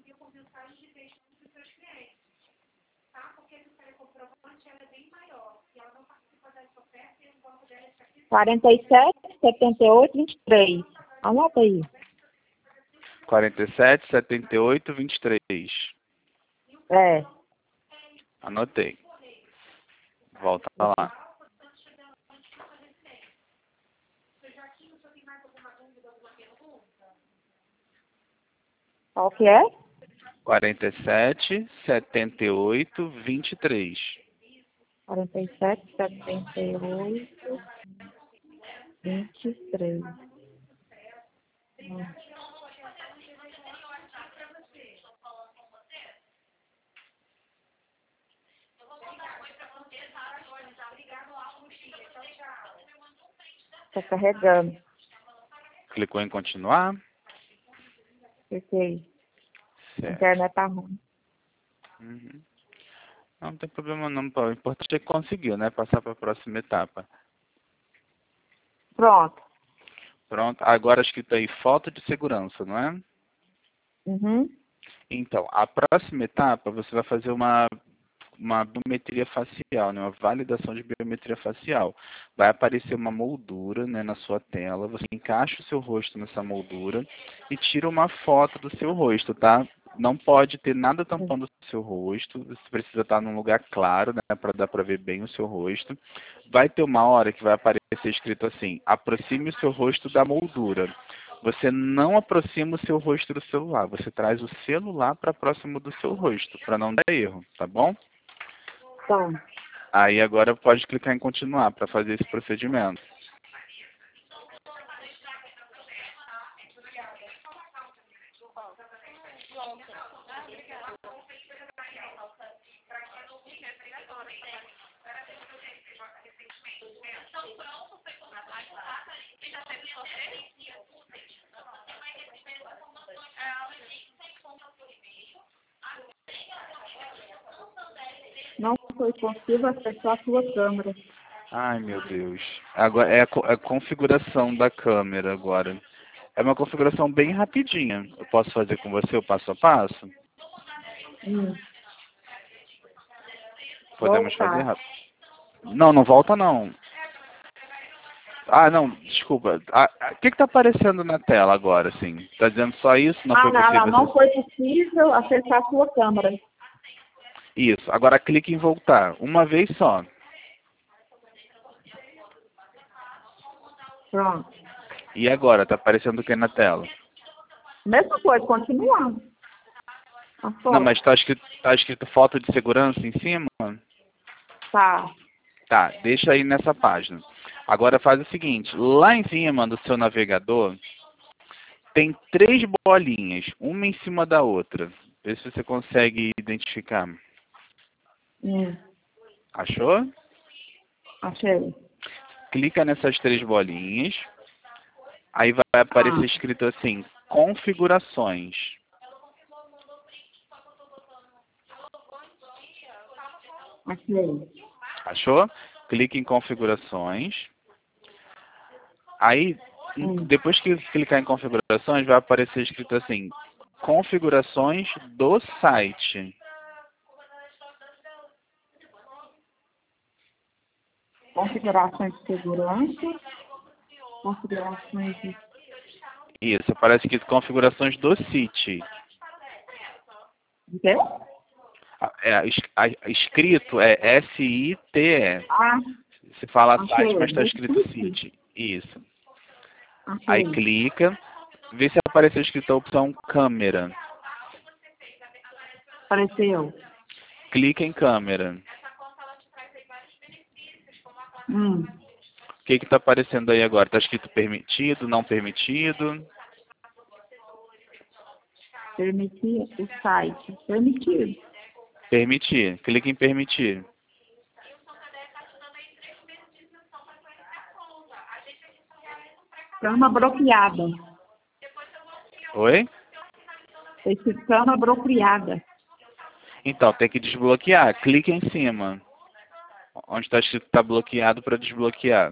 S2: quarenta e sete, setenta e oito, vinte e três. Anota aí.
S1: quarenta e sete, setenta e oito, vinte e três.
S2: É.
S1: Anotei. Volta lá.
S2: Qual que é?
S1: quarenta e sete, setenta e oito, vinte e três.
S2: quarenta e sete, setenta e oito, vinte e três. Hum. Tá carregando.
S1: Clicou em continuar?
S2: Porque a
S1: Certo.
S2: internet tá ruim.
S1: Uhum. Não, não tem problema não, pô. O importante é que conseguiu, né? Passar para a próxima etapa.
S2: Pronto.
S1: Pronto. Agora escrito aí foto de segurança, não é?
S2: Uhum.
S1: Então, a próxima etapa você vai fazer uma, uma biometria facial, né? Uma validação de biometria facial. Vai aparecer uma moldura, né, na sua tela. Você encaixa o seu rosto nessa moldura e tira uma foto do seu rosto, tá? Não pode ter nada tampando o seu rosto. Você precisa estar num lugar claro, né, para dar para ver bem o seu rosto. Vai ter uma hora que vai aparecer escrito assim: aproxime o seu rosto da moldura. você não aproxima o seu rosto do celular. Você traz o celular para próximo do seu rosto, para não dar erro, tá bom?
S2: Tá.
S1: Aí agora pode clicar em continuar para fazer esse procedimento.
S2: Não foi possível acessar a sua câmera.
S1: Ai, meu Deus. Agora é a, co- a configuração da câmera agora. É uma configuração bem rapidinha. Eu posso fazer com você o passo a passo?
S2: Hum.
S1: Podemos
S2: Voltar.
S1: fazer rápido. Não, não volta não. Ah, não, desculpa. Ah, ah, O que está aparecendo na tela agora, assim? Está dizendo só isso? Não
S2: Ah,
S1: foi
S2: não, não,
S1: possível
S2: não
S1: acessar?
S2: foi possível acessar a sua câmera.
S1: Isso. Agora clique em voltar. Uma vez só.
S2: Pronto.
S1: E agora? Está aparecendo o que na tela?
S2: Mesma coisa, continuando. A
S1: Não,
S2: foto.
S1: mas está escrito, tá escrito foto de segurança em cima?
S2: Tá.
S1: Tá, deixa aí nessa página. Agora faz o seguinte, lá em cima do seu navegador, tem três bolinhas, uma em cima da outra. Vê se você consegue identificar.
S2: Hum.
S1: Achou?
S2: Achei.
S1: Clica nessas três bolinhas. Aí vai aparecer
S2: Ah.
S1: escrito assim, configurações.
S2: Achei.
S1: Achou? Clique em configurações. Aí, em-
S2: Hum.
S1: depois que clicar em configurações, vai aparecer escrito assim, configurações do site.
S2: Configurações de segurança. Configurações de...
S1: Isso, aparece aqui configurações do site.
S2: De quê?
S1: Ah, É, es- a- escrito é S I T E.
S2: Ah,
S1: Você fala site,
S2: achei.
S1: mas está
S2: Desse
S1: escrito
S2: sítio.
S1: site. Isso. Aí
S2: Achei.
S1: clica, vê se apareceu escrito a opção câmera.
S2: Apareceu.
S1: Clica em câmera.
S2: Hum.
S1: O que está aparecendo aí agora? Está escrito permitido, não permitido?
S2: Permitir o site. Permitido.
S1: Permitir. Clica em permitir.
S2: Cama bloqueada.
S1: Oi?
S2: Esse cama bloqueada.
S1: Então, tem que desbloquear. Clica em cima. Onde está escrito que está bloqueado para desbloquear.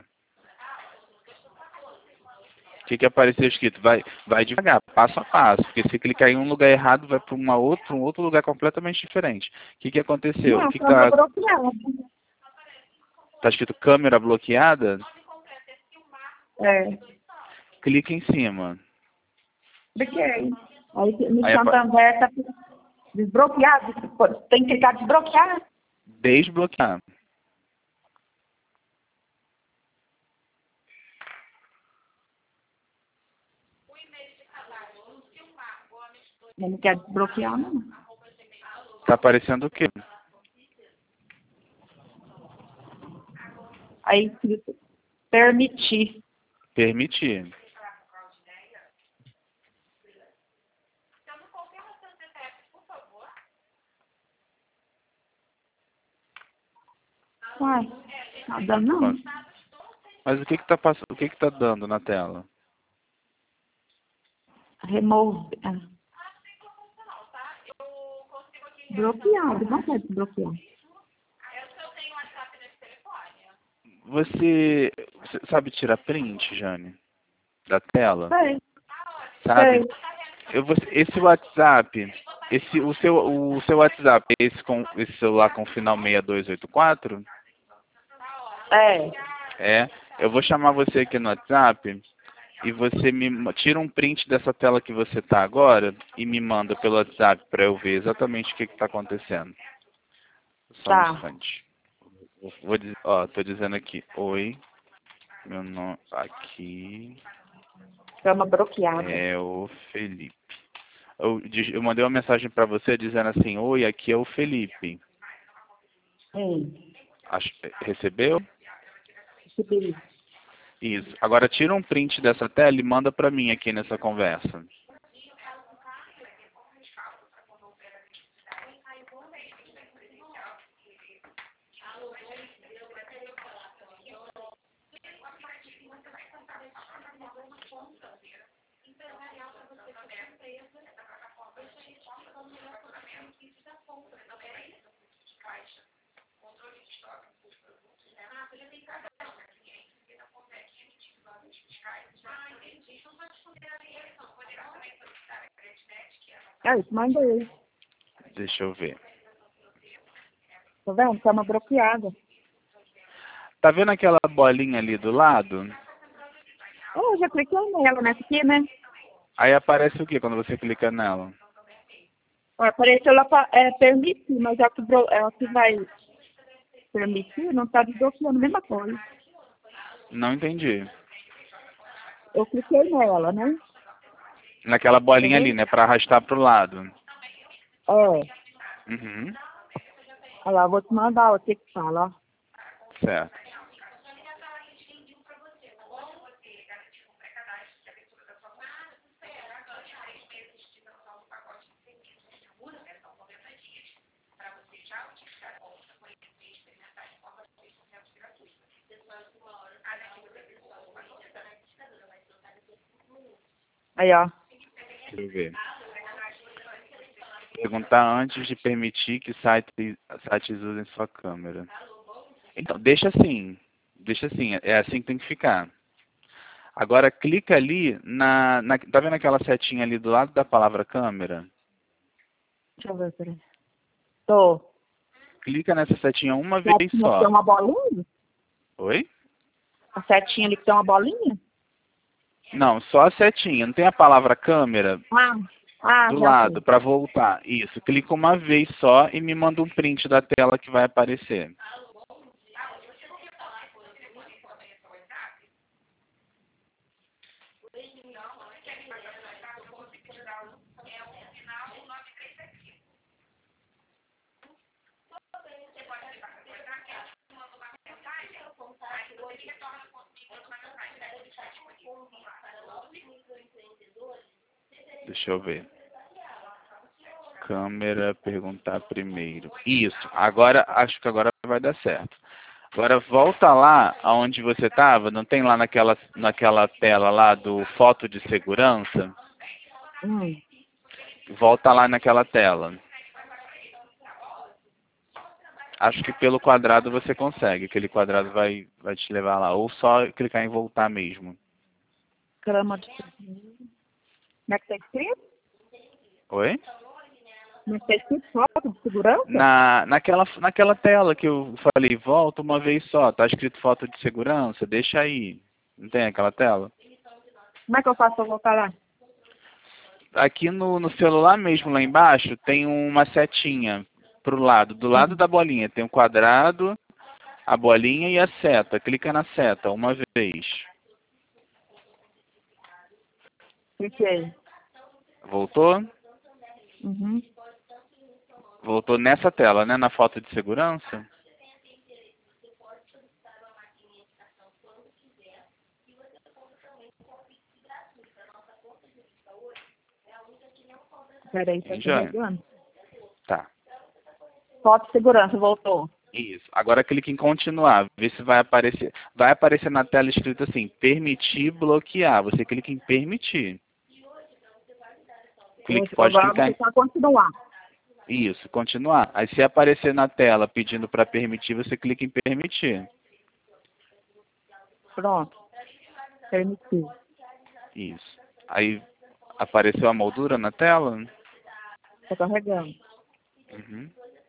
S1: O que, que apareceu escrito? Vai, vai devagar, passo a passo. Porque se clicar em um lugar errado, vai para uma outra, um outro lugar completamente diferente. O que, que aconteceu? O
S2: Não,
S1: que
S2: cama
S1: está
S2: bloqueada.
S1: tá escrito câmera bloqueada?
S2: É.
S1: Clica em cima.
S2: Bloqueei. Aí no
S1: Aí apa-
S2: Santander tá desbloqueado. Tem que clicar desbloquear.
S1: desbloquear.
S2: Eu não quero desbloquear, não.
S1: Está aparecendo o quê?
S2: Aí escrito permitir.
S1: Permitir.
S2: Uai, nada não.
S1: Mas o que que tá passando? O que que tá dando na tela?
S2: Remove. ah. Bloqueado. Não quero desbloquear.
S1: Você, você sabe tirar print, Jane? Da tela?
S2: Sei,
S1: Sabe?
S2: sei.
S1: Eu, vou- esse WhatsApp, esse, o, seu, o seu WhatsApp, esse, com, esse celular com final seis dois oito quatro?
S2: É.
S1: É. Eu vou chamar você aqui no WhatsApp e você me ma- tira um print dessa tela que você tá agora e me manda pelo WhatsApp para eu ver exatamente o que que tá acontecendo. Só um
S2: Tá.
S1: instante. Vou dizer, ó, tô dizendo aqui, oi, meu nome aqui.
S2: Cama bloqueada.
S1: É o Felipe. Eu, diz- eu mandei uma mensagem para você dizendo assim, oi, aqui é o Felipe.
S2: Sim.
S1: Ach- recebeu?
S2: Recebi.
S1: Isso. Agora tira um print dessa tela e manda para mim aqui nessa conversa.
S2: Ah, isso mandei.
S1: Deixa eu ver.
S2: Tá vendo? Cama bloqueada.
S1: Tá vendo aquela bolinha ali do lado?
S2: Oh, eu já cliquei nela, nessa aqui, né?
S1: Aí aparece o que quando você clica nela?
S2: Ó, apareceu lá pra é, permitir, mas é o que, blo- é o que vai permitir, não tá desbloqueando a mesma coisa.
S1: Não entendi.
S2: Eu cliquei nela, né?
S1: Naquela bolinha ali,
S2: Entendeu?
S1: né? Pra arrastar pro lado.
S2: É.
S1: Uhum.
S2: Olha lá, vou te mandar o que que fala, ó.
S1: Certo.
S2: Aí, ó.
S1: Deixa eu ver. Perguntar antes de permitir que sites, sites usem sua câmera. Então, deixa assim. Deixa assim. É assim que tem que ficar. Agora, clica ali na, na... Tá vendo aquela setinha ali do lado da palavra câmera?
S2: Deixa eu ver, peraí. Tô.
S1: Clica nessa setinha uma vez
S2: Setinha que tem
S1: só.
S2: uma bolinha?
S1: Oi?
S2: A setinha ali que tem uma bolinha?
S1: Não, só a setinha. Não tem a palavra câmera
S2: Ah, ah,
S1: do
S2: já
S1: lado
S2: sei.
S1: para voltar. Isso. Clica uma vez só e me manda um print da tela que vai aparecer. Deixa eu ver. Câmera, perguntar primeiro. Isso. Agora, acho que agora vai dar certo. Agora volta lá aonde você estava. Não tem lá naquela, naquela tela lá do foto de segurança?
S2: Hum.
S1: Volta lá naquela tela. Acho que pelo quadrado você consegue. Aquele quadrado vai, vai te levar lá. Ou só clicar em voltar mesmo.
S2: Cama de... Como é que tá escrito?
S1: Oi?
S2: Como é que tá escrito? Foto de segurança?
S1: Na, naquela, naquela tela que eu falei, volta uma vez só. Tá escrito foto de segurança? Deixa aí. Não tem aquela tela?
S2: Como é que eu faço pra voltar lá?
S1: Aqui no, no celular mesmo, lá embaixo, tem uma setinha pro lado. Do lado
S2: Hum.
S1: da bolinha tem um quadrado, a bolinha e a seta. Clica na seta uma vez.
S2: Cliquei.
S1: Voltou?
S2: Uhum.
S1: Voltou nessa tela, né? Na foto de segurança.
S2: Peraí, tá
S1: Hein, Jânio?
S2: carregando.
S1: Tá.
S2: Foto de segurança, voltou.
S1: Isso. Agora clique em continuar. Vê se vai aparecer. Vai aparecer na tela escrito assim, permitir bloquear. Você clica em permitir. Clique,
S2: Isso,
S1: pode
S2: agora eu vou
S1: clicar em
S2: tentar continuar.
S1: isso, continuar. Aí se aparecer na tela pedindo para permitir, você clica em permitir.
S2: Pronto. Permitiu.
S1: Isso. Aí apareceu a moldura na tela?
S2: Tá carregando.
S1: Uhum.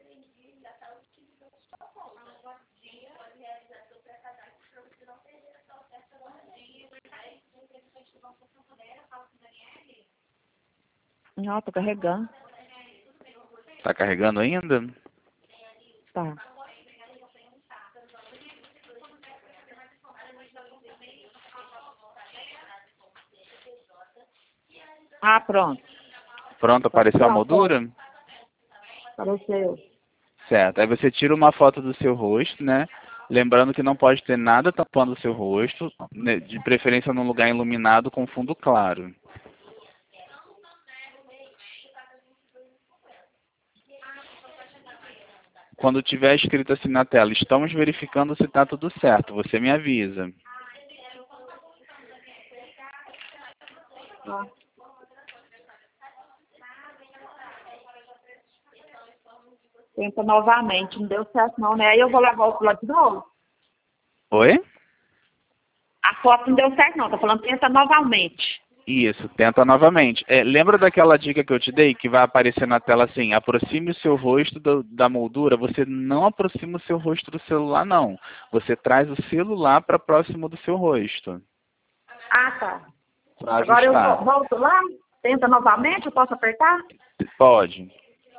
S2: Não, tá carregando.
S1: Tá carregando ainda?
S2: Tá. Ah, pronto.
S1: Pronto, apareceu a moldura?
S2: Apareceu.
S1: Certo. Aí você tira uma foto do seu rosto, né? Lembrando que não pode ter nada tampando o seu rosto, né? De preferência num lugar iluminado com fundo claro. Quando tiver escrito assim na tela, estamos verificando se está tudo certo, você me avisa.
S2: Ah. Tenta novamente, não deu certo não, né? Aí eu vou levar o lado de novo.
S1: Oi?
S2: A foto não deu certo não, tô falando tenta novamente.
S1: Isso, tenta novamente. É, lembra daquela dica que eu te dei, que vai aparecer na tela assim, aproxime o seu rosto do, da moldura, você não aproxima o seu rosto do celular, não. Você traz o celular para próximo do seu rosto.
S2: Ah, tá.
S1: Pra
S2: Agora eu
S1: ajustar.
S2: vou- volto lá, tenta novamente, eu posso apertar?
S1: Pode.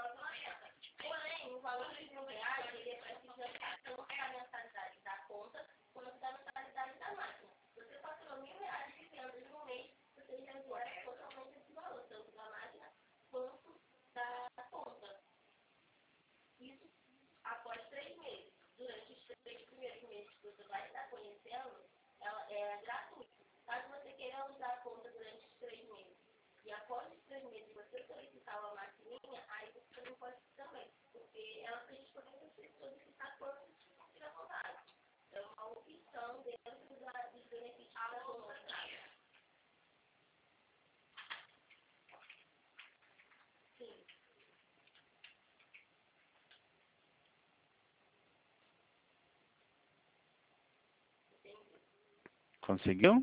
S1: Conseguiu?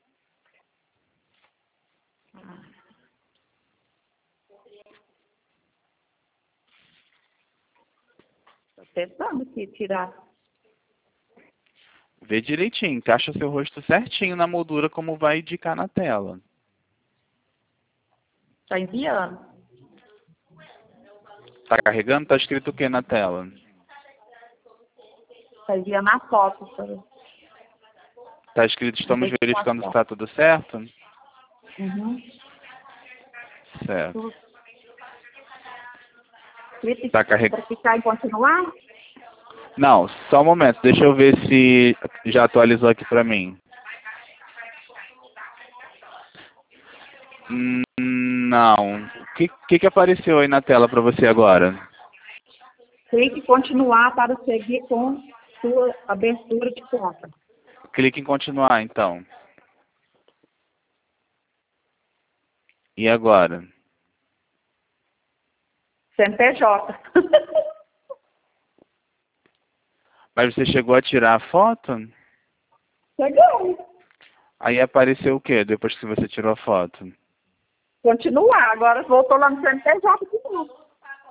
S2: Tô tentando aqui tirar.
S1: Vê direitinho, encaixa seu rosto certinho na moldura como vai indicar na tela.
S2: Tá enviando.
S1: Tá carregando? Tá escrito o que na tela?
S2: Tá enviando a foto. Tá?
S1: Tá escrito estamos verificando se está tudo certo?
S2: Uhum.
S1: Certo.
S2: Clique
S1: Tá carregando.
S2: para ficar e continuar?
S1: Não, só um momento, deixa eu ver se já atualizou aqui pra mim. Hum, Não. O que, que que apareceu aí na tela pra você agora?
S2: Clique em continuar para seguir com sua abertura de conta.
S1: Clique em continuar, então. E agora?
S2: C N P J.
S1: Mas você chegou a tirar a foto?
S2: Chegou.
S1: Aí apareceu o que depois que você tirou a foto?
S2: Continuar. Agora voltou lá no C N P J de novo.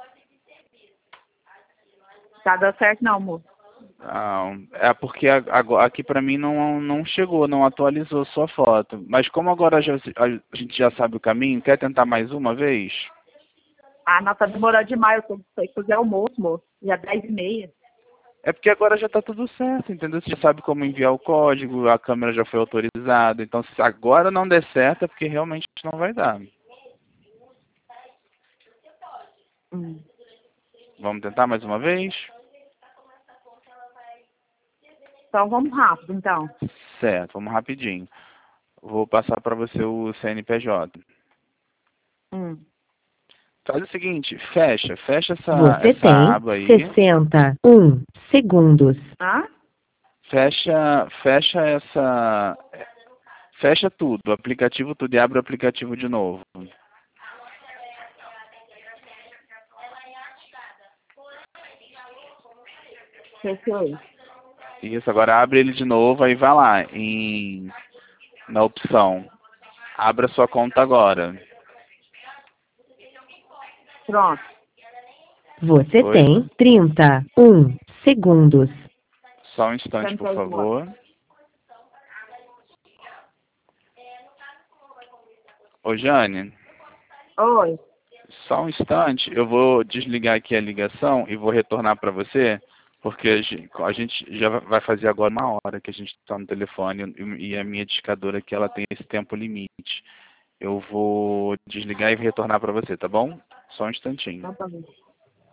S2: Tá dando certo não, moço?
S1: Não, é porque a- agora- aqui pra mim não, não chegou, não atualizou sua foto. Mas como agora já- a gente já sabe o caminho, quer tentar mais uma vez?
S2: Ah, não, tá demorando demais. Eu tenho que fazer almoço, moço. Já é dez e meia.
S1: É porque agora já está tudo certo, entendeu? Você já sabe como enviar o código, a câmera já foi autorizada. Então, se agora não der certo, é porque realmente não vai dar.
S2: Hum.
S1: Vamos tentar mais uma vez?
S2: Então vamos rápido, então.
S1: Certo, vamos rapidinho. Vou passar para você o C N P J.
S2: Hum.
S1: Faz o seguinte, fecha, fecha essa,
S3: Você
S1: essa
S3: tem
S1: aba aí.
S3: sessenta e um segundos.
S2: Ah?
S1: Fecha, fecha essa... Fecha tudo, o aplicativo tudo e abre o aplicativo de novo.
S2: Fechou.
S1: Isso, agora abre ele de novo, aí vai lá em, na opção. Abra sua conta agora.
S2: Pronto.
S3: Você
S1: Oi?
S3: tem trinta e um segundos.
S1: Só um instante, por
S2: Senta aí,
S1: favor. Ô, Jane,
S2: Oi.
S1: só um instante. Eu vou desligar aqui a ligação e vou retornar para você, porque a gen- a gente já vai fazer agora uma hora que a gente está no telefone e e a minha discadora aqui ela tem esse tempo limite. Eu vou desligar e retornar para você, tá bom? Só um instantinho.
S2: Então tá bom.